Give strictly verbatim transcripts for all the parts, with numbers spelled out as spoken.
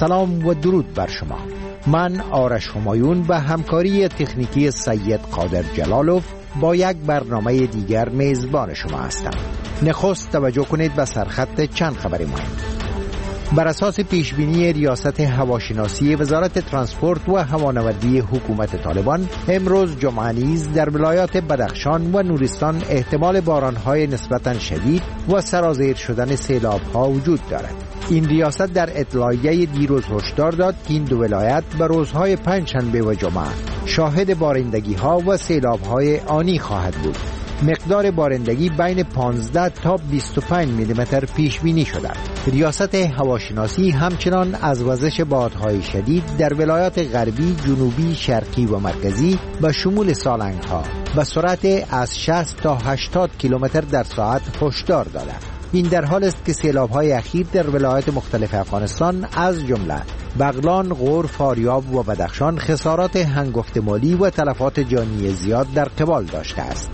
سلام و درود بر شما. من آرش همایون و همکاری تکنیکی سید قادر جلالوف با یک برنامه دیگر میزبان شما هستم. نخست توجه کنید به سرخط چند خبر مهم. بر اساس پیشبینی ریاست هواشناسی وزارت ترانسپورت و هوانوردی حکومت طالبان، امروز جمعه نیز در ولایات بدخشان و نورستان احتمال باران‌های نسبتاً شدید و سرازیر شدن سیلاب‌ها وجود دارد. این ریاست در اطلاعیه دیروز هشدار داد که این دو ولایت به روزهای پنجشنبه و جمعه شاهد بارندگی‌ها و سیلاب‌های آنی خواهد بود. مقدار بارندگی بین پانزده تا بیست و پنج میلیمتر پیش بینی شده. ریاست هواشناسی همچنان از وزش بادهای شدید در ولایات غربی، جنوبی، شرقی و مرکزی به شمول سالنگ‌ها به سرعت از شصت تا هشتاد کیلومتر در ساعت هشدار داده. این در حال است که سیلاب‌های اخیر در ولایات مختلف افغانستان از جمله بغلان، غور، فاریاب و بدخشان خسارات هنگفت مالی و تلفات جانی زیاد در قبال داشته است.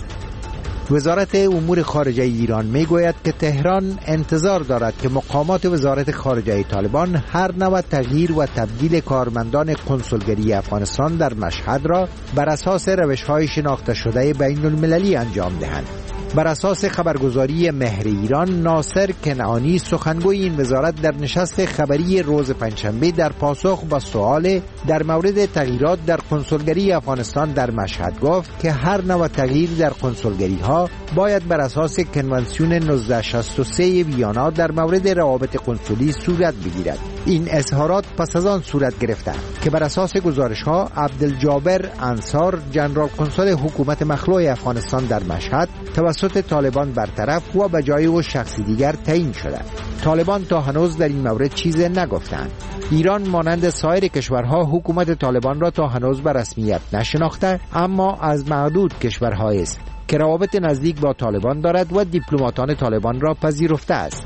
وزارت امور خارجه ایران میگوید که تهران انتظار دارد که مقامات وزارت خارجه طالبان هر نوع تغییر و تبدیل کارمندان کنسولگری افغانستان در مشهد را بر اساس روش‌های شناخته شده بین المللی انجام دهند. بر اساس خبرگزاری مهر ایران، ناصر کنعانی سخنگوی این وزارت در نشست خبری روز پنجشنبه در پاسخ به سوال در مورد تغییرات در کنسولگری افغانستان در مشهد گفت که هر نوع تغییر در کنسولگری ها باید بر اساس کنوانسیون نوزده شصت و سه ویانا در مورد روابط کنسولی صورت بگیرد. این اظهارات پس از آن صورت گرفته که بر اساس گزارش ها عبدالجابر انصار، ژنرال کنسول حکومت مخلوع افغانستان در مشهد، توسط طالبان برطرف و به جای او شخصی دیگر تعیین شده. طالبان تا هنوز در این مورد چیزی نگفتند. ایران مانند سایر کشورها حکومت طالبان را تا هنوز به رسمیت نشناخته، اما از معدود کشورهایی است که روابط نزدیک با طالبان دارد و دیپلماتان طالبان را پذیرفته است.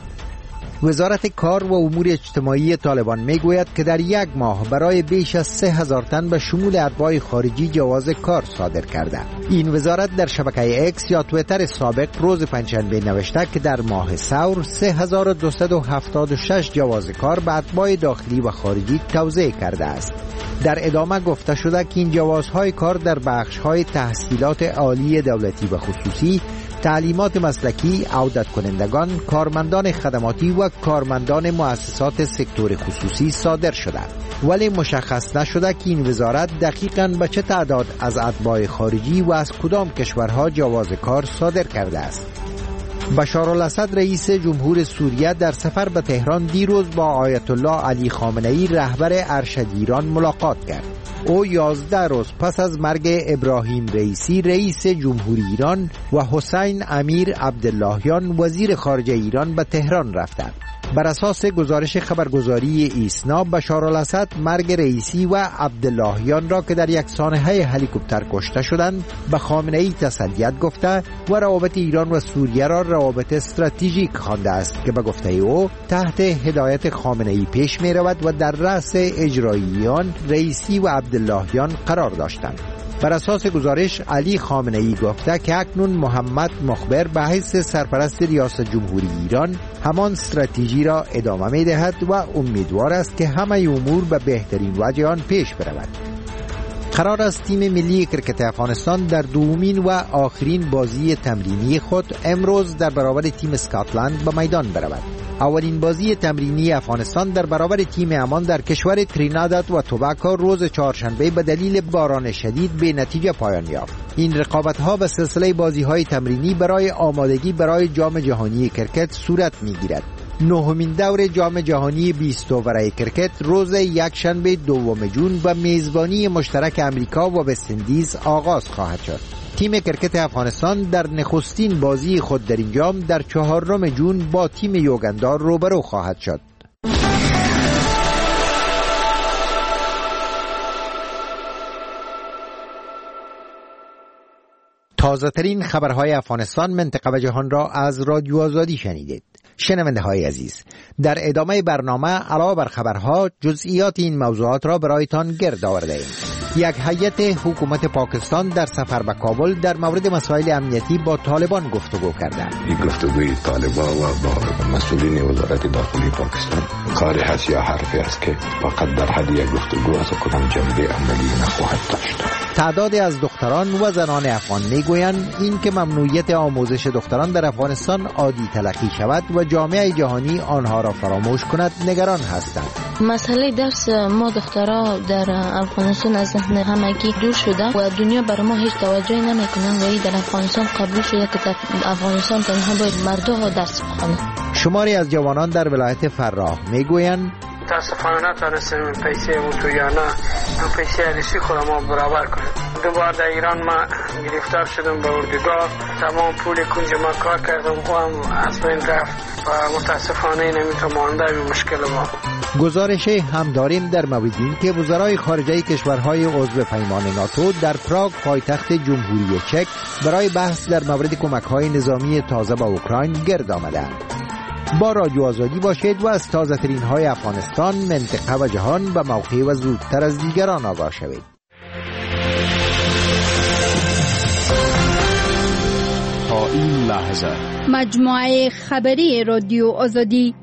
وزارت کار و امور اجتماعی طالبان میگوید که در یک ماه برای بیش از سه هزار تن به شمول اتباع خارجی جواز کار صادر کرده. این وزارت در شبکه اکس یا تویتر سابق روز پنجشنبه نوشته که در ماه ثور سه هزار و دویست و هفتاد و شش جواز کار به اتباع داخلی و خارجی توزیع کرده است. در ادامه گفته شده که این جوازهای کار در بخش‌های تحصیلات عالی دولتی و خصوصی، تعلیمات مسلکی، عودت کنندگان، کارمندان خدماتی و کارمندان مؤسسات سکتور خصوصی صادر شده، ولی مشخص نشده که این وزارت دقیقاً به چه تعداد از اتباع خارجی و از کدام کشورها جواز کار صادر کرده است. بشار الاسد رئیس جمهور سوریه در سفر به تهران دیروز با آیت الله علی خامنه‌ای رهبر ارشد ایران ملاقات کرد. او یازده روز پس از مرگ ابراهیم رئیسی رئیس جمهوری ایران و حسین امیر عبداللهیان وزیر خارجه ایران به تهران رفتند. بر اساس گزارش خبرگزاری ایسنا، بشار الاسد مرگ رئیسی و عبداللهیان را که در یک سانحه هلیکوپتر کشته شدند به خامنه‌ای تسلیت گفته و روابط ایران و سوریه را روابط استراتژیک خوانده است که به گفته او تحت هدایت خامنه‌ای پیش می رود و در رأس اجراییان رئیسی و عبداللهیان قرار داشتند. بر اساس گزارش، علی خامنه‌ای گفته که اکنون محمد مخبر به حیث سرپرست ریاست جمهوری ایران همان استراتژی را ادامه می دهد و امیدوار است که همه امور به بهترین وجه آن پیش برود. قرار است تیم ملی کرکت افغانستان در دومین و آخرین بازی تمرینی خود امروز در برابر تیم اسکاتلند به میدان برود. اولین بازی تمرینی افغانستان در برابر تیم امان در کشور تریناداد و توباگو روز چهارشنبه به دلیل باران شدید به نتیجه پایان یافت. این رقابت‌ها به سلسله بازی‌های تمرینی برای آمادگی برای جام جهانی کرکت صورت می‌گیرد. نهمین دور جام جهانی بیست اوور کرکت روز یکشنبه دوم ژوئن با میزبانی مشترک امریکا و وست‌اندیز آغاز خواهد شد. تیم کرکت افغانستان در نخستین بازی خود در این جام در چهارم ژوئن با تیم یوگندا روبرو خواهد شد. تازه ترین خبرهای افغانستان، منطقه و جهان را از رادیو آزادی شنیدید. شنونده های عزیز، در ادامه برنامه علاوه بر خبرها جزئیات این موضوعات را برایتان گرد آورده ایم. یک هیئت حکومت پاکستان در سفر به کابل در مورد مسائل امنیتی با طالبان گفتگو کردند. این گفتگوی طالبان و با مسئولین وزارت داخلی پاکستان کاری هست یا حرفی است که فقط در حد یک گفتگو است، کدام جنبه عملی نخواهد داشت. تعدادی از دختران و زنان افغان میگویند این که ممنوعیت آموزش دختران در افغانستان عادی تلقی شود و جامعه جهانی آنها را فراموش کند نگران هستند. مسئله درس ما دخترها در افغانستان از ذهن همگی دور شده و دنیا بر ما هیچ توجهی نمیکنه و این در افغانستان قبول شده که در افغانستان تنها باید مردها درس بخوانند. شماری از جوانان در ولایت فراه میگویند متاسفانه نتونستیم پیسه اوتو یا نه پیسه علیسی خود ما برابر کنیم. دوباره در ایران ما گرفتار شدم به اردوگاه، تمام پول کنج ما کار کردم و هم از بین رفت و متاسفانه نمیتونم مانده به مشکل ما. گزارش هم داریم در مورد این که وزرای خارجه کشورهای عضو پیمان ناتو در پراگ پایتخت جمهوری چک برای بحث در مورد کمک‌های نظامی تازه به اوکراین گرد آمدند. با رادیو آزادی باشید و از تازه ترین های افغانستان، منطقه و جهان به موقع و زودتر از دیگران آگاه شوید. تا این لحظه مجموعه خبری رادیو آزادی.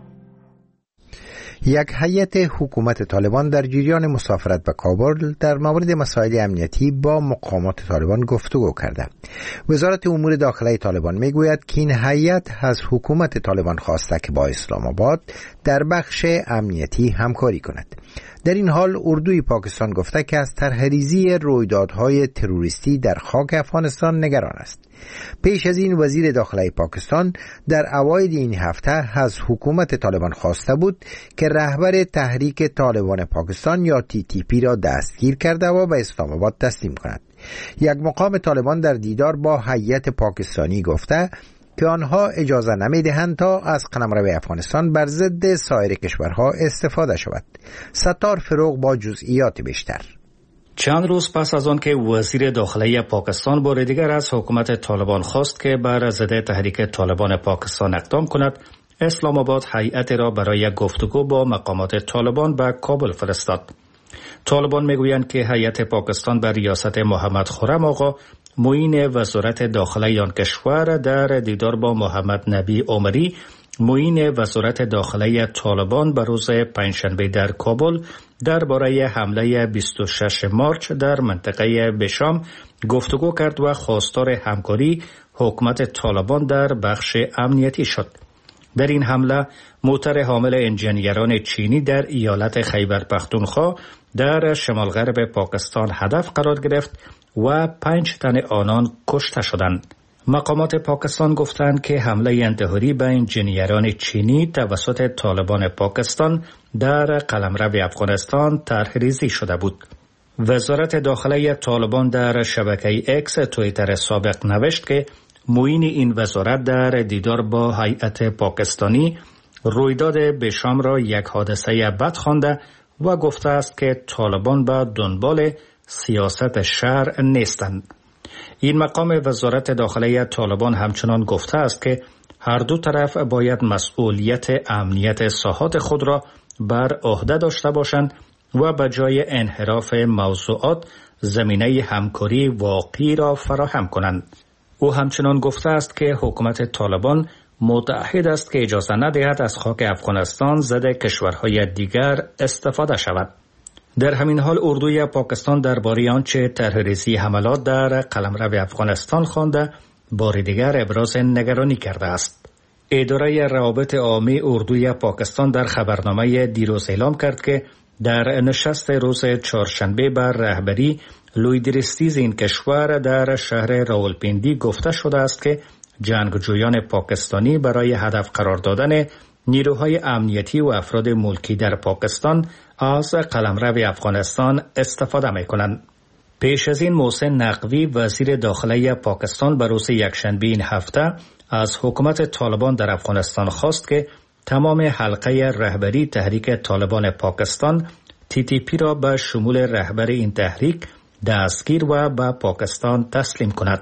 یک هیئت حکومت طالبان در جریان مسافرت به کابل در مورد مسائل امنیتی با مقامات طالبان گفتگو کرده. وزارت امور داخلی طالبان میگوید که این هیئت از حکومت طالبان خواسته که با اسلام آباد در بخش امنیتی همکاری کند. در این حال اردوی پاکستان گفته که از طرح‌ریزی رویدادهای تروریستی در خاک افغانستان نگران است. پیش از این وزیر داخلی پاکستان در اوایل این هفته از حکومت طالبان خواسته بود که رهبر تحریک طالبان پاکستان یا تی تی پی را دستگیر کرده و به اسلام آباد تسلیم کند. یک مقام طالبان در دیدار با هیئت پاکستانی گفته که آنها اجازه نمیدهند تا از قلمرو افغانستان بر ضد سایر کشورها استفاده شود. ستار فروغ با جزئیات بیشتر. چند روز پس از آن که وزیر داخلی پاکستان بار دیگر از حکومت طالبان خواست که بر ضد تحریک طالبان پاکستان اقدام کند، اسلام آباد هیئت را برای گفتگو با مقامات طالبان به کابل فرستاد. طالبان میگویند که هیئت پاکستان بر ریاست محمد خرم آقا معین وزارت داخلی آن کشور در دیدار با محمد نبی عمری معین وزارت داخلی طالبان به روز پنجشنبه در کابل درباره حمله بیست و شش مارچ در منطقه بشام گفتگو کرد و خواستار همکاری حکومت طالبان در بخش امنیتی شد. در این حمله موتر حامل انجینیران چینی در ایالت خیبر پختونخوا در شمال غرب پاکستان هدف قرار گرفت و پنج تن آنان کشته شدند. مقامات پاکستان گفتند که حمله انتحاری به انجینیران چینی توسط طالبان پاکستان در قلمرو افغانستان طرح‌ریزی شده بود. وزارت داخلی طالبان در شبکه اکس توییتر سابق نوشت که معین این وزارت در دیدار با هیئت پاکستانی رویداد بشام را یک حادثه بد خوانده و گفته است که طالبان به دنبال سیاست شهر نیستند. این مقام وزارت داخلی طالبان همچنان گفته است که هر دو طرف باید مسئولیت امنیت ساحات خود را بر عهده داشته باشند و به جای انحراف موضوعات زمینه همکاری واقعی را فراهم کنند. او همچنان گفته است که حکومت طالبان متعهد است که اجازه ندهد از خاک افغانستان ضد کشورهای دیگر استفاده شود. در همین حال اردوی پاکستان درباره آنچه طرح‌ریزی حملات در قلمرو افغانستان خوانده بار دیگر ابراز نگرانی کرده است. اداره روابط عامی اردوی پاکستان در خبرنامه دیروز اعلام کرد که در نشست روز چهارشنبه بر رهبری لویدرستیز این کشور در شهر راولپیندی گفته شده است که جنگجویان پاکستانی برای هدف قرار دادن نیروهای امنیتی و افراد ملکی در پاکستان از قلمرو افغانستان استفاده می کنند. پیش از این محسن نقوی وزیر داخلی پاکستان به روز یکشنبه این هفته از حکومت طالبان در افغانستان خواست که تمام حلقه رهبری تحریک طالبان پاکستان تی تی پی را به شمول رهبر این تحریک دستگیر و به پاکستان تسلیم کند.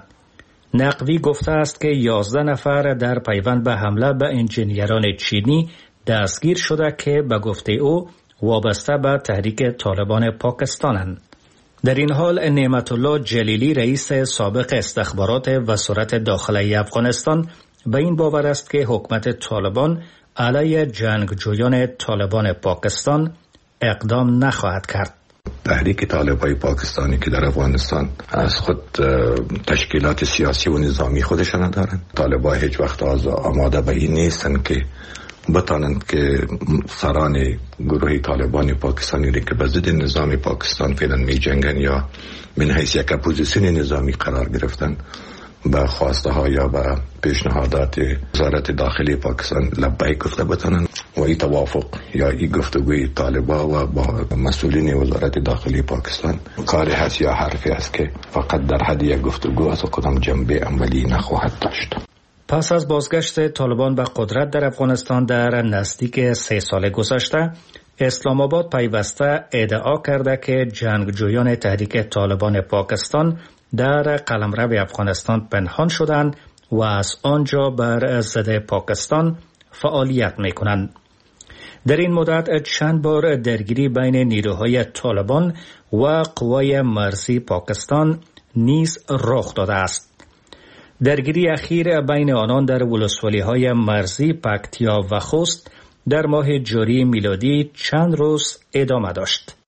نقوی گفته است که یازده نفر در پیوند به حمله به انجینیران چینی دستگیر شده که به گفته او وابسته به تحریک طالبان پاکستانند. در این حال نعمت الله جلیلی رئیس سابق استخبارات وزارت داخلی افغانستان به این باور است که حکومت طالبان علیه جنگجویان طالبان پاکستان اقدام نخواهد کرد. تحریک طالبای پاکستانی که در افغانستان از خود تشکیلات سیاسی و نظامی خودشان ندارند. طالبا هیچ وقت آماده به این نیستند که بتانند که سران گروه طالبان پاکستانی که به ضد نظام پاکستان فعلا می جنگن یا من حیث یک اپوزیسیون نظامی قرار گرفتن به خواسته ها یا به پیشنهادات وزارت داخلی پاکستان لبیک گفته بتانند و این توافق یا این گفتگوی طالبا و با مسئولین وزارت داخلی پاکستان کاری هست یا حرفی است که فقط در حد یک گفتگو است و کدام جنبه عملی نخواهد داشت. پس از بازگشت طالبان به قدرت در افغانستان در نزدیک سه سال گذشته، اسلام آباد پیوسته ادعا کرده که جنگجویان تحریک طالبان پاکستان در قلمرو افغانستان پنهان شدند و از آنجا بر ضد پاکستان فعالیت می‌کنند. در این مدت چند بار درگیری بین نیروهای طالبان و قوای مرزی پاکستان نیز رخ داده است. درگیری اخیر بین آنان در ولسوالی‌های مرزی پکتیا و خوست در ماه جاری میلادی چند روز ادامه داشت.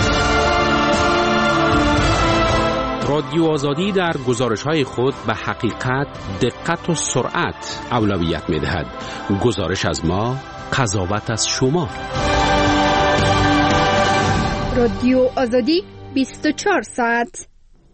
رادیو آزادی در گزارش‌های خود به حقیقت، دقت و سرعت اولویت می‌دهد. گزارش از ما، قضاوت از شما. رادیو آزادی بیست و چهار ساعت.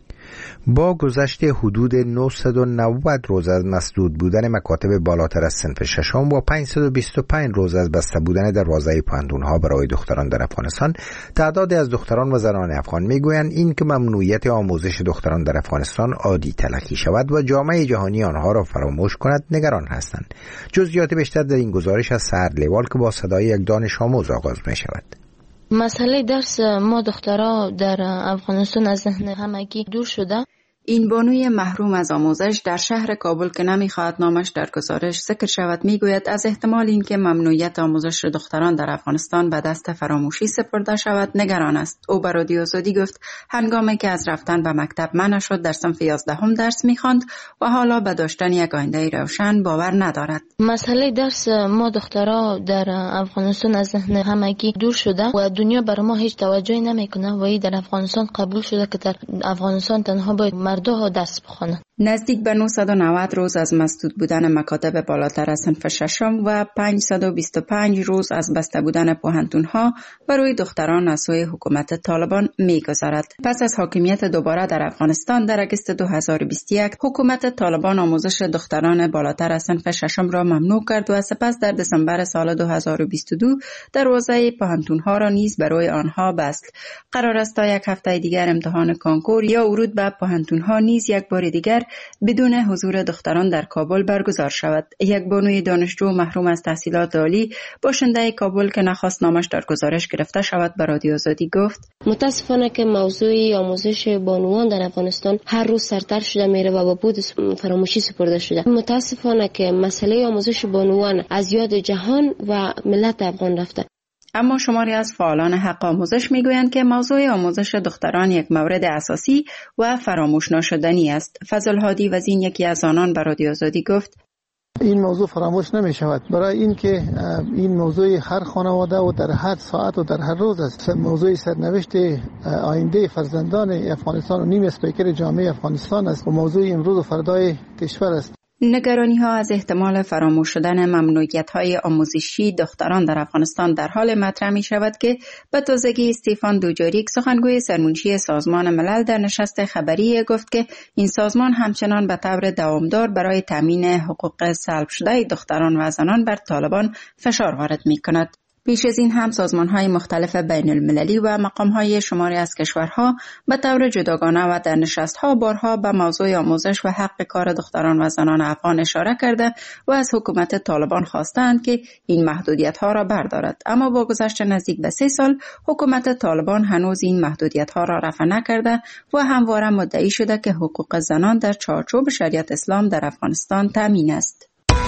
با گذشت حدود نهصد و نود روز از مسدود بودن مکاتب بالاتر از صنف ششم و پانصد و بیست و پنج روز از بسته بودن دروازه پوهنتون‌ها برای دختران در افغانستان، تعدادی از دختران و زنان افغان میگویند این که ممنوعیت آموزش دختران در افغانستان عادی تلقی شود و جامعه جهانی آنها را فراموش کند نگران هستند. جزئیات بیشتر در این گزارش از سعد لیوال که با صدای یک دانش آموز آغاز می شود. مسئله درس ما دخترها در افغانستان از ذهن همگی دور شده. این بانوی محروم از آموزش در شهر کابل که نمیخواهد نامش در گزارش ذکر شود میگوید از احتمال اینکه ممنوعیت آموزش دختران در افغانستان به دست فراموشی سپرده شود نگران است. او به رادیو آزادی گفت هنگامی که از رفتن به مکتب منع شد در صنف یازدهم درس میخواند و حالا به داشتن یک آینده روشن باور ندارد. مسئله درس ما دخترها در افغانستان از ذهن همگی دور شده و دنیا بر ما هیچ توجهی نمیکنه و در افغانستان قبول شده که در افغانستان تنها باید مردها درس بخوانند. نزدیک به نهصد و نود روز از مسدود بودن مکاتب بالاتر از صنف ششم و پانصد و بیست و پنج روز از بسته بودن پوهنتون‌ها برای دختران از سوی حکومت طالبان می‌گذرد. پس از حاکمیت دوباره در افغانستان در اگست دو هزار و بیست و یک، حکومت طالبان آموزش دختران بالاتر از صنف ششم را ممنوع کرد و سپس در دسامبر سال دو هزار و بیست و دو دروازه پوهنتون‌ها را نیز برای آنها بست. قرار است تا یک هفته دیگر امتحان کانکور یا ورود به پوهنتون‌ها نیز یک بار دیگر بدون حضور دختران در کابل برگزار شود. یک بانوی دانشجو محروم از تحصیلات عالی باشنده کابل که نخواست نامش در گزارش گرفته شود به رادیو آزادی گفت متاسفانه که موضوع آموزش بانوان در افغانستان هر روز سرتر شده میره و با بود فراموشی سپرده شده. متاسفانه که مسئله آموزش بانوان از یاد جهان و ملت افغان رفته. اما شماری از فعالان حق آموزش میگویند که موضوع آموزش دختران یک مورد اساسی و فراموش نشدنی است. فضل هادی وزین یکی از آنان به رادیو آزادی گفت این موضوع فراموش نمی شود، برای اینکه این موضوع هر خانواده و در هر ساعت و در هر روز است. موضوع سرنوشت آینده فرزندان افغانستان و نیم اسپیکر جامعه افغانستان است و موضوع امروز و فردای کشور است. نگرانی ها از احتمال فراموش شدن ممنوعیت های آموزشی دختران در افغانستان در حال مطرح می شود که به تازگی استیفان دوجاریک سخنگوی سرمنشی سازمان ملل در نشست خبری گفت که این سازمان همچنان به طور دوامدار برای تامین حقوق سلب شده دختران و زنان بر طالبان فشار وارد می کند. پیش از این هم سازمان‌های مختلف بین المللی و مقام‌های شماری از کشورها به طور جداگانه و در نشست‌ها بارها به موضوع آموزش و حق کار دختران و زنان افغان اشاره کرده و از حکومت طالبان خواستند که این محدودیت‌ها را بردارد. اما با گذشت نزدیک به سه سال حکومت طالبان هنوز این محدودیت‌ها را رفع نکرده و همواره مدعی شده که حقوق زنان در چارچوب شریعت اسلام در افغانستان تامین است.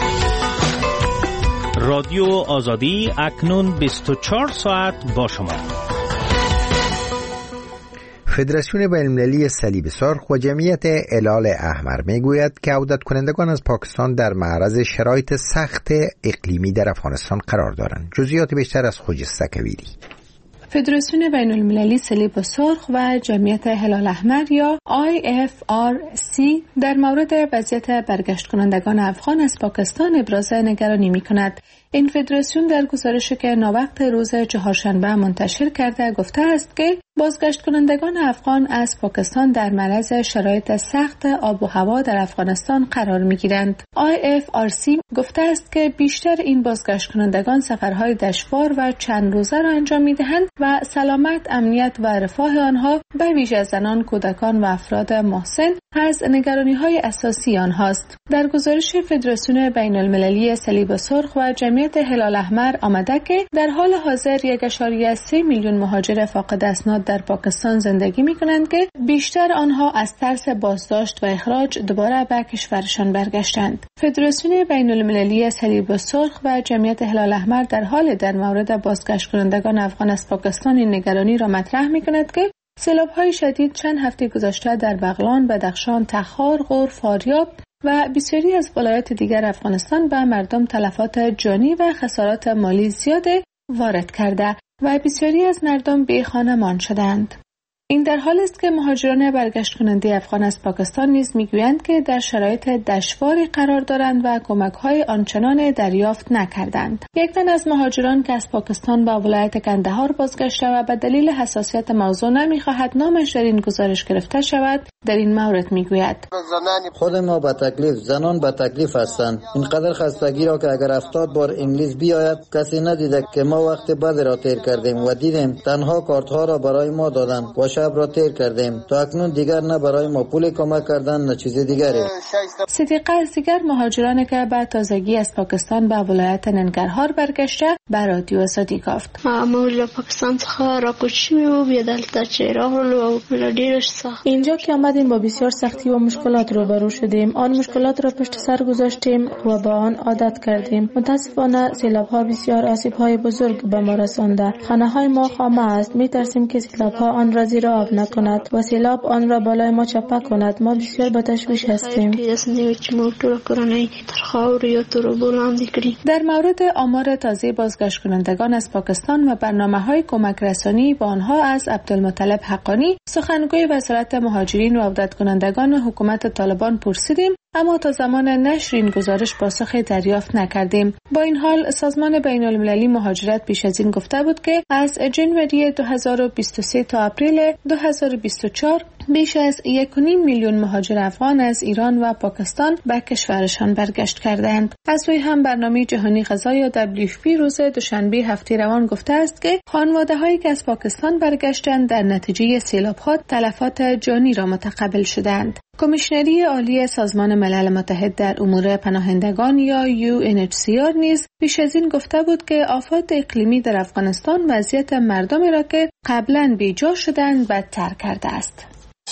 رادیو آزادی اکنون بیست و چهار ساعت با شما. فدراسیون بین‌المللی صلیب سرخ و جمعیت هلال احمر میگوید که عودت کنندگان از پاکستان در معرض شرایط سخت اقلیمی در افغانستان قرار دارند. جزئیات بیشتر از خجسته کویری. فدراسیون بین‌المللی صلیب سرخ و جمعیت هلال احمر یا آی اف آر سی در مورد وضعیت برگشت کنندگان افغان از پاکستان ابراز نگرانی می‌کند. این فدراسیون در گزارشی که ناوقت روز چهارشنبه منتشر کرده گفته است که بازگشت کنندگان افغان از پاکستان در معرض شرایط سخت آب و هوا در افغانستان قرار می‌گیرند. آی اف آر سی گفته است که بیشتر این بازگشت کنندگان سفرهای دشوار و چند روزه را انجام می‌دهند و سلامت، امنیت و رفاه آنها به ویژه زنان، کودکان و افراد محسن از نگرانی‌های اساسی آنهاست. در گزارش فدراسیون بین‌المللی صلیب سرخ و جمعیت هلال احمر آمده که در حال حاضر یک ممیز سه میلیون مهاجر فاقد اسناد در پاکستان زندگی می‌کنند که بیشتر آنها از ترس بازداشت و اخراج دوباره به کشورشان برگشتند. فدراسیون بین‌المللی صلیب سرخ و جمعیت هلال احمر در حال در مورد بازگشت کنندگان افغان از پاکستان این نگرانی را مطرح می‌کند که سیلاب‌های شدید چند هفته گذشته در بغلان، بدخشان، تخار، غور، فاریاب و بسیاری از ولایات دیگر افغانستان به مردم تلفات جانی و خسارات مالی زیاد وارد کرده و بسیاری از مردم بی خانمان شدند. این در حالی است که مهاجران برگشت کننده افغان از پاکستان نیز میگویند که در شرایط دشواری قرار دارند و کمک‌های آنچنان دریافت نکردند. یک تن از مهاجران که از پاکستان به ولایت کندهار بازگشته و به دلیل حساسیت موضوع نمی‌خواهد نامش در این گزارش گرفته شود، در این مورد میگوید: خود ما به تکلیف، زنان به تکلیف هستند. اینقدر خستگی را که اگر هفتاد بار انگلیس بیاید کسی ندیده که ما وقت بدی را تیر کردیم و دیدیم تنها کارت‌ها را برای ما دادند و شب را تیر کردیم. تا اکنون دیگر نه برای ما پول کمک کردن نه چیز دیگری. صدیقه از دیگر مهاجرانی که به تازگی از پاکستان به ولایت ننگرهار برگشته به رادیو آزادی گفت: ما له پاکستان څخه راکوچی و بیا دلته چې راغلو او ډیرش سخت. اینجا که آمدیم با بسیار سختی و مشکلات روبرو شدیم. آن مشکلات را پشت سر گذاشتیم و با آن عادت کردیم. متاسفانه سیلاب‌ها بسیار آسیب‌های بزرگ به ما رسانده. خانه‌های ما خامه است. می‌ترسیم که سیلاب‌ها آن را زیر آب نکند و سیلاب آن را بالای ما چپه کند. ما بسیار به تشویش هستیم. در مورد آمار تازه بازگشت کنندگان از پاکستان و برنامه‌های کمک رسانی با آنها از عبدالمطلب حقانی، سخنگوی وزارت مهاجرین و عودت کنندگان حکومت طالبان پرسیدیم، اما تا زمان نشر این گزارش پاسخی دریافت نکردیم. با این حال سازمان بین‌المللی مهاجرت پیش از این گفته بود که از ژانویه دو هزار و بیست و سه تا اپریل دو هزار و بیست و چهار بیش از یک و نیم میلیون مهاجر افغان از ایران و پاکستان به کشورشان برگشت کردند. از روی هم برنامه جهانی غذا یا دبلیو اف پی روز دوشنبه هفته روان گفته است که خانواده‌هایی که از پاکستان برگشتند در نتیجه سیلاب‌ها تلفات جانی را متقبل شدند. کمیشنری عالی سازمان ملل متحد در امور پناهندگان یا یو ان اچ سی آر نیز پیش از این گفته بود که آفات اقلیمی در افغانستان وضعیت مردمی را که قبلا بیجا شدند بدتر کرده است.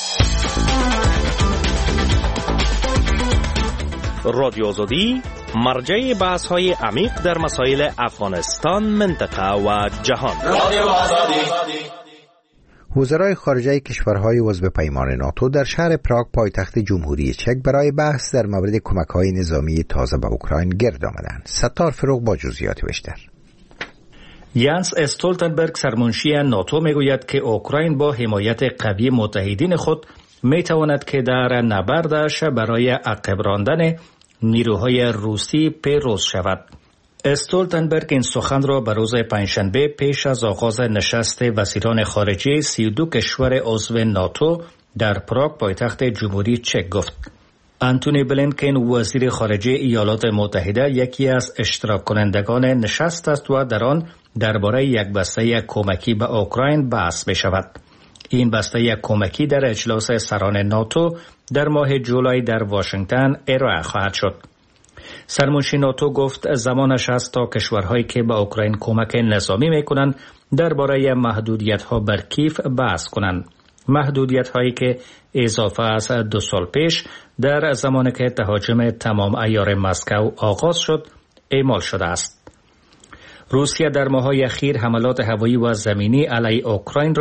رادیو آزادی مرجع بحث‌های عمیق در مسائل افغانستان، منطقه و جهان. رادیو آزادی. وزرای خارجه کشورهای عضو پیمان ناتو در شهر پراگ پایتخت جمهوری چک برای بحث در مورد کمک‌های نظامی تازه به اوکراین گرد آمدند. ستار فروغ با جزئیات بیشتر. یانس استولتنبرگ سرمنشی ناتو میگوید که اوکراین با حمایت قوی متحدین خود میتواند که در نبردش برای عقب راندن نیروهای روسی پیروز شود. استولتنبرگ این سخن را به روز پنجشنبه پیش از آغاز نشست وزیران خارجه سی و دو کشور عضو ناتو در پراگ پایتخت جمهوری چک گفت. آنتونی بلینکن وزیر خارجه ایالات متحده یکی از اشتراک کنندگان نشست است و در آن درباره یک بسته کمکی به اوکراین بحث می شود. این بسته کمکی در اجلاس سران ناتو در ماه جولای در واشنگتن ارائه خواهد شد. سرمنشی ناتو گفت زمانش است تا کشورهایی که به اوکراین کمک نظامی میکنند درباره محدودیت‌ها بر کیف بحث کنند. محدودیت‌هایی که اضافه از دو سال پیش در زمانی که تهاجم تمام عیار مسکو آغاز شد اعمال شده است. روسیه در ماه‌های اخیر حملات هوایی و زمینی علیه اوکراین را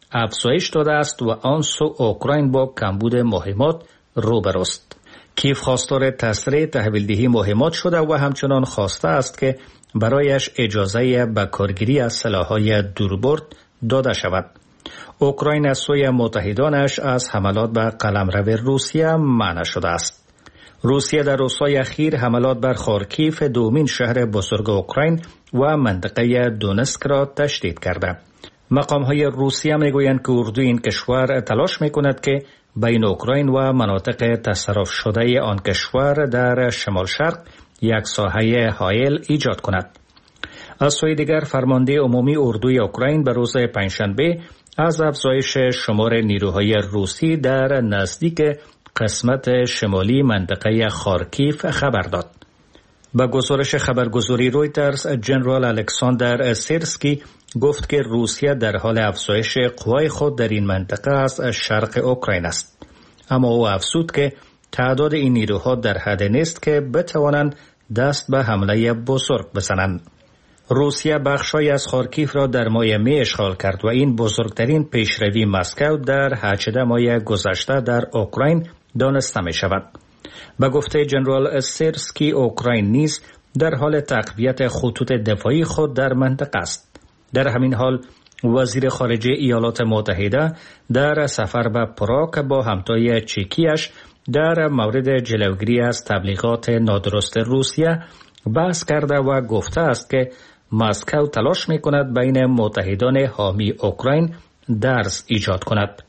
افزایش داده است و آن سو اوکراین با کمبود مهمات روبروست. کیف خواستار تسریع تحویلدهی مهمات شده و همچنان خواسته است که برایش اجازه به کارگیری از سلاح‌های دوربرد داده شود. اوکراین از سوی متحدانش از حملات به قلمرو روسیه منع شده است. روسیه در روزهای اخیر حملات بر خارکیف، دومین شهر بزرگ اوکراین و منطقه دونسک را تشدید کرده. مقام‌های روسیه میگویند که اردوی این کشور تلاش میکند که بین اوکراین و مناطق تصرف شده آن کشور در شمال شرق یک ساحه حائل ایجاد کند. از سوی دیگر فرمانده عمومی اردوی اوکراین به روز پنجشنبه از افزایش شمار نیروهای روسی در نزدیک قسمت شمالی منطقه خارکیف خبر داد. با گزارش خبرگزاری رویترز، جنرال الکساندر سیرسکی گفت که روسیه در حال افزایش قوای خود در این منطقه از شرق اوکراین است. اما او افزود که تعداد این نیروها در حد نیست که بتوانند دست به حمله بزرگ بزنند. روسیه بخشای از خارکیف را در ماه می اشغال کرد و این بزرگترین پیشروی مسکو در هجده ماه گذشته در اوکراین دانسته می شود. به گفته جنرال سیرسکی، اوکراین نیز در حال تقویت خطوط دفاعی خود در منطقه است. در همین حال وزیر خارجه ایالات متحده در سفر به پراگ با همتای چکیش در مورد جلوگیری از تبلیغات نادرست روسیه بحث کرده و گفته است که مسکو تلاش می کند بین متحدان حامی اوکراین درز ایجاد کند.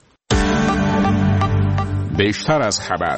بیشتر از خبر.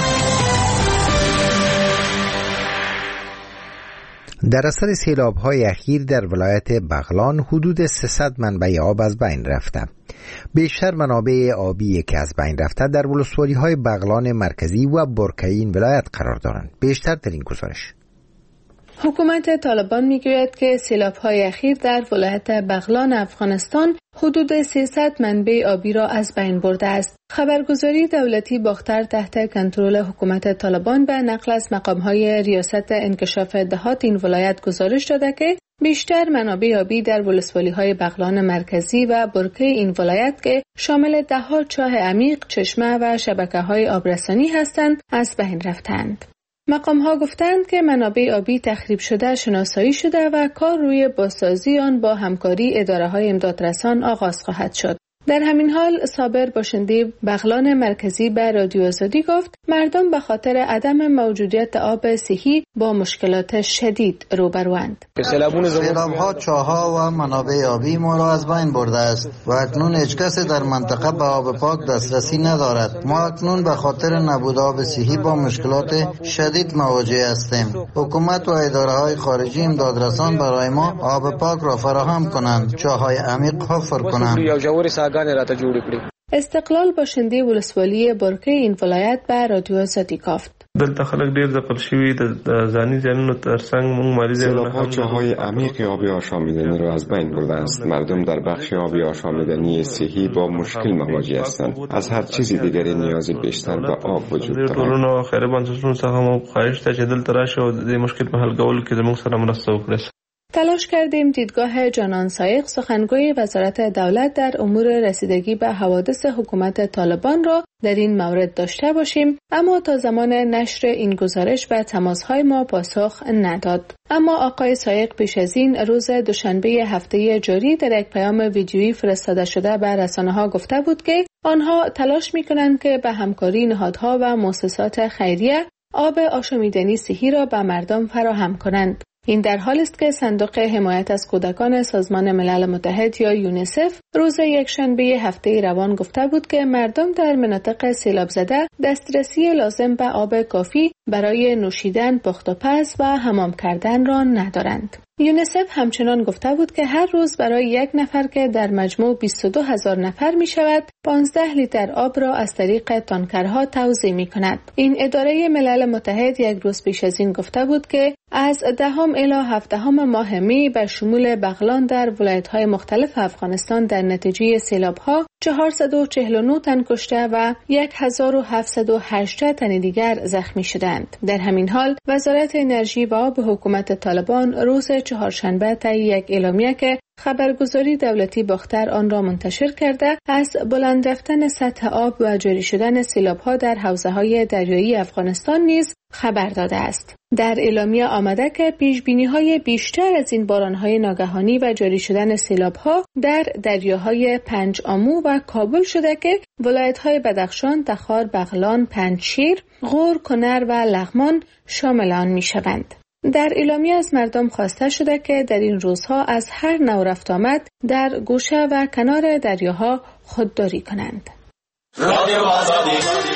در اثر سیلاب‌های اخیر در ولایت بغلان حدود سیصد منبع آب از بین رفته. بیشتر منابع آبی که از بین رفته در ولسوالی‌های بغلان مرکزی و برکه‌ای این ولایت قرار دارند. بیشتر در این گزارش. حکومت طالبان میگوید که سیلاب‌های اخیر در ولایت بغلان افغانستان حدود سیصد منبع آبی را از بین برده است. خبرگزاری دولتی باختر تحت کنترل حکومت طالبان به نقل از مقام‌های ریاست انکشاف دهات این ولایت گزارش داده که بیشتر منابع آبی در ولسوالی‌های بغلان مرکزی و برکه این ولایت که شامل ده‌ها چاه عمیق، چشمه و شبکه‌های آبرسانی هستند از بین رفتند. مقام‌ها گفتند که منابع آبی تخریب شده شناسایی شده و کار روی بازسازی آن با همکاری اداره‌های امدادرسان آغاز خواهد شد. در همین حال صابر باشنده بغلان مرکزی به رادیو آزادی گفت مردم به خاطر عدم موجودیت آب صحی با مشکلات شدید روبروند. سیلاب‌ها چاه‌ها و منابع آبی ما را از بین برده است و اکنون هیچ کس در منطقه به آب پاک دسترسی ندارد. ما اکنون به خاطر نبود آب صحی با مشکلات شدید مواجه هستیم. حکومت و اداره‌های خارجی امدادرسان برای ما آب پاک را فراهم کنند، چاه‌های عمیق حفر کنند. استقلال باشنده ولسوالی برکه این ولایت به رادیو آزادی گفت. دلته خلک ډیر ځپل شوي د ځاني زیانونو ترڅنګ موږ مالی سیلاب‌ها چاه‌های عمیق آبی آشامیدنی را از بین برده است. مردم در بخش آبی آشامیدنی صحی با مشکل مواجه هستند. از هر چیزی دیگری نیاز بیشتر به آب وجود دارد. ټولنو خیري بنسټونو څخه مو خواهش ته چې دلته راشي او د مشکل په حل کولو کې زموږ سره مرسته وکړي. تلاش کردیم دیدگاه جانان سایق سخنگوی وزارت دولت در امور رسیدگی به حوادث حکومت طالبان را در این مورد داشته باشیم، اما تا زمان نشر این گزارش به تماس‌های ما پاسخ نداد. اما آقای سایق پیش از این روز دوشنبه هفته جاری در یک پیام ویدیویی فرستاده شده به رسانه‌ها گفته بود که آنها تلاش می‌کنند که به همکاری نهادها و مؤسسات خیریه آب آشامیدنی صحی را به مردم فراهم کنند. این در حالی است که صندوق حمایت از کودکان سازمان ملل متحد یا یونیسف روز یکشنبه هفته روان گفته بود که مردم در مناطق سیلاب زده دسترسی لازم به آب کافی برای نوشیدن، پخت و پز و حمام کردن را ندارند. یونیسف همچنان گفته بود که هر روز برای یک نفر که در مجموع بیست و دو هزار نفر می شود، پانزده لیتر آب را از طریق تانکرها توزیع می کند. این اداره ملل متحد یک روز پیش از این گفته بود که از دهم الی هفدهم ماه می به شمول بغلان در ولایت‌های مختلف افغانستان در نتیجه سیلاب‌ها چهارصد و چهل و نه تن کشته و هزار و هفتصد و هشت تن دیگر زخمی شدند. در همین حال وزارت انرژی و آب حکومت طالبان روز چهارشنبه طی یک اعلامیه که خبرگزاری دولتی باختر آن را منتشر کرده از بلند رفتن سطح آب و جاری شدن سیلاب‌ها در حوزه‌های دریایی افغانستان نیز خبر داده است. در اعلامیه آمده که پیش‌بینی‌های بیشتر از این باران‌های ناگهانی و جاری شدن سیلاب‌ها در دریاهای پنج آمو و کابل شده که ولایت‌های بدخشان، تخار، بغلان، پنجشیر، غور، کنر و لغمان شامل آن می‌شوند. در اعلامیه از مردم خواسته شده که در این روزها از هر نوع رفت آمد در گوشه و کنار دریاها خودداری کنند. رادیو آزادی.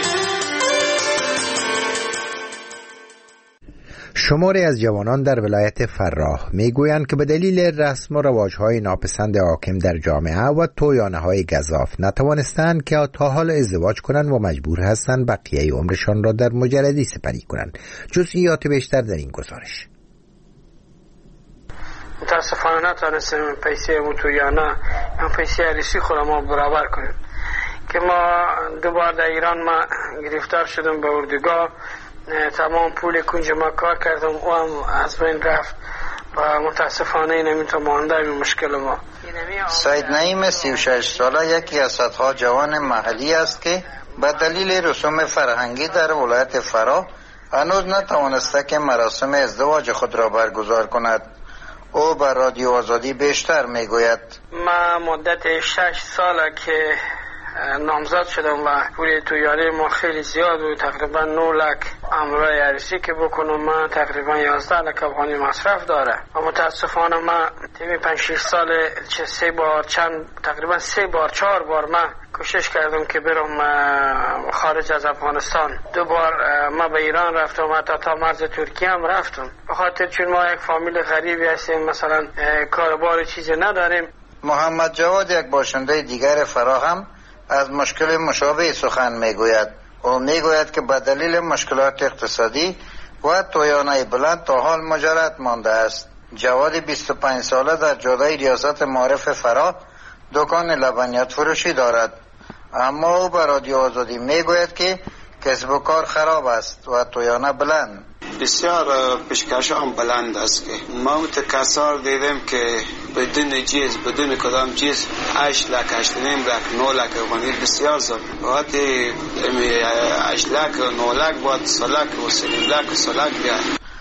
شماری از جوانان در ولایت فراه میگویند که به دلیل رسم و رواج‌های ناپسند حاکم در جامعه و تویانه‌های گزاف نتوانستند که تا حال ازدواج کنند و مجبور هستند بقیه عمرشان را در مجردی سپری کنند. جزئیات بیشتر در این گزارش. متاسفانه نتوانستیم پیسه و تویانه هم پیسه عریسی خود ما برابر کنیم که ما دوبار در ایران ما گرفتار شدم به اردوگاه. تمام پول کنج ما کار کردم و هم از بین رفت و متاسفانه نمیتون مانده این مشکل ما. سید نعیم سی و شش ساله یکی از صدها جوان محلی است که به دلیل رسوم فرهنگی در ولایت فراه هنوز نتوانسته که مراسم ازدواج خود را برگزار کند. او به رادیو آزادی بیشتر میگوید. من مدت شش ساله که نامزد شدم و پول تویانه ما خیلی زیاد بود، تقریبا نه لک امرای عروسی که بکنم من تقریبا یازده لک افغانی مصرف داره و متاسفانه من تیمی پنج شش سال چه سه بار چند تقریبا سه بار چهار بار من کوشش کردم که برم خارج از افغانستان. دو بار ما به ایران رفتم، حتی تا مرز ترکیه هم رفتم، به خاطر چون ما یک فامیل غریبی هستیم، مثلا کاربار چیزی نداریم. محمد جواد یک باشنده دیگر فراه هم از مشکل مشابه سخن میگوید. او میگوید که به دلیل مشکلات اقتصادی و تویانه بلند تا حال مجرد مانده است. جواد بیست و پنج ساله در جاده ریاست معارف فراه دکان لبنیات فروشی دارد، اما او به رادیو آزادی میگوید که کسب و کار خراب است و تویانه بلند. بسیار پیشکش هم بلند است که ما متکثر دیدیم که بدون چیز بدون کدام چیز هشت لک هشت نیم لک نه لک افغانی بسیار زد. وقتی هشت لک نه لک باید سه لک و سه لک و سه لک بیاد.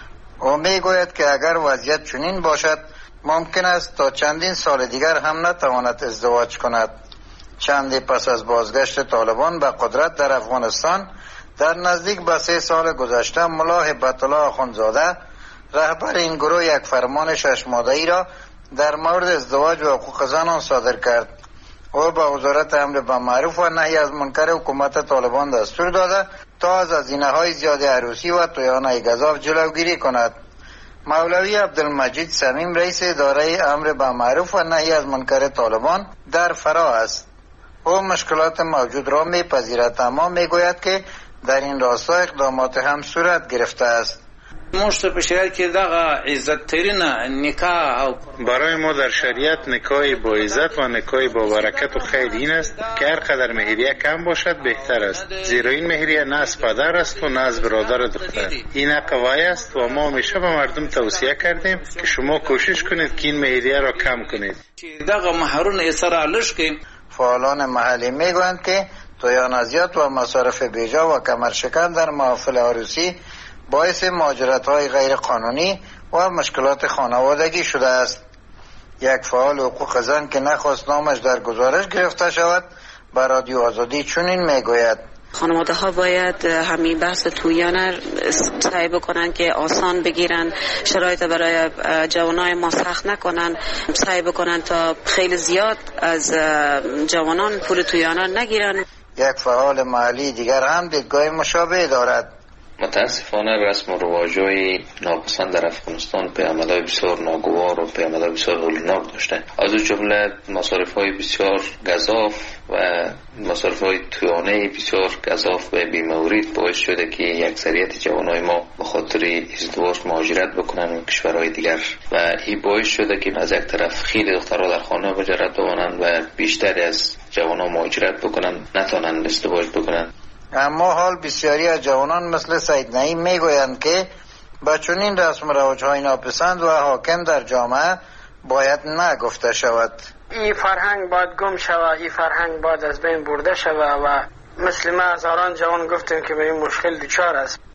او میگوید که اگر وضعیت چنین باشد ممکن است تا چندین سال دیگر هم نتواند ازدواج کند. چندی پس از بازگشت طالبان به قدرت در افغانستان در نزدیک به سه سال گذشته ملا هبت الله آخوندزاده رهبر این گروه یک فرمان شش ماده‌ای را در مورد ازدواج و حقوق زنان صادر کرد. او به وزارت امر بالمعروف و نهی از منکر حکومت طالبان دستور داده تا از هزینه‌های زیاد عروسی و تویانه گزاف جلوگیری کند. مولوی عبدالمجید صمیم رئیس اداره امر بالمعروف و نهی از منکر طالبان در فراه است. او مشکلات موجود را میپذیرد، اما میگوید که در این راستا اقدامات هم صورت گرفته است. مشت په شریعت کې دغه عزت ترین نکاح او برای ما در شریعت نکاح با عزت و نکاح با برکت و خیر این است که هر قدر مهریه کم باشد بهتر است، زیرا این مهریه نه از پدر است و نه از برادر دختر. این حقوی است و ما همیشه به مردم توصیه کردیم که شما کوشش کنید که این مهریه را کم کنید. دغه مهرونه اسرا لشکې فعالان محلی میگویند که تویانازیات و مصارف بیجا و کمرشکن در محافل عروسی باعث مهاجرت‌های غیر قانونی و مشکلات خانوادگی شده است. یک فعال حقوق زن که نخواست نامش در گزارش گرفته شود به رادیو آزادی چنین میگوید: خانواده ها باید همین بحث تویانه سعی بکنن که آسان بگیرن، شرایط برای جوانای ما سخت نکنن، سعی بکنن تا خیلی زیاد از جوانان پول تویانه نگیرن. یک فعال محلی دیگر هم دیدگاه مشابه دارد. متاسفانه رسم و رواج‌های ناپسند در افغانستان پیامدهای بسیار ناگوار و پیامدهای بسیار هولناک داشته. از اون جمله مصارف‌های بسیار گزاف و مصارف‌های تویانه بسیار گزاف و بی‌مورد باعث شده که اکثریت جوانای ما به خاطر ازدواج مهاجرت بکنن به کشورهای دیگر و این باعث شده که از یک طرف خیلی دخترها در خانه مجرد بمانند و بیشتری از جوانان مهاجرت بکنن، نتونن ازدواج بکنن. اما حال بسیاری از جوانان مثل سید نعیم میگویند که با چنین رسم و رواج‌های ناپسند و حاکم در جامعه باید نگفته شود. این فرهنگ باید گم شود، این فرهنگ باید از بین برده شود و مثل ما هزاران جوان گفتیم که به این مشکل دچار است.